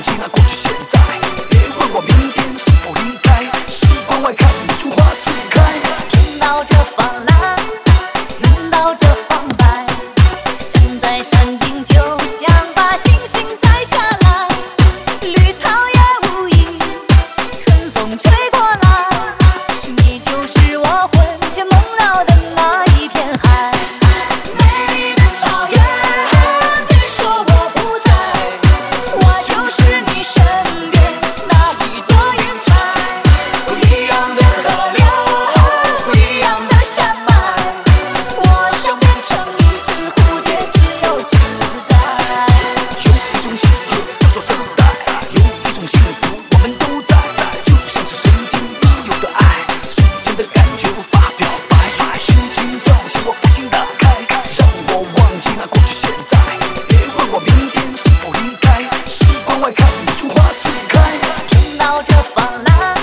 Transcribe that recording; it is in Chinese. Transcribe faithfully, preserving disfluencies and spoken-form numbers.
记那过去现在，别问我明天是否离开。时光外看一株花盛开， 听到这放蓝，闻到这放白，站在山顶就想把星星采下来。绿草也无影，春风吹过来，你就是我魂牵梦绕的那一片海。美丽的草原，别说我不在，我就是你身边那一朵云彩。不一样的河流，不一样的山脉，我想变成一只蝴蝶，自由自在。 有一种喜悦叫做等待，有一种幸福我们都在，就像是神经应有的爱，瞬间的感觉无法表白。心情重心我不幸打开，让我忘记那过去现在，别问我明天是否离开。时光外看一株花盛开， 听到这放蓝，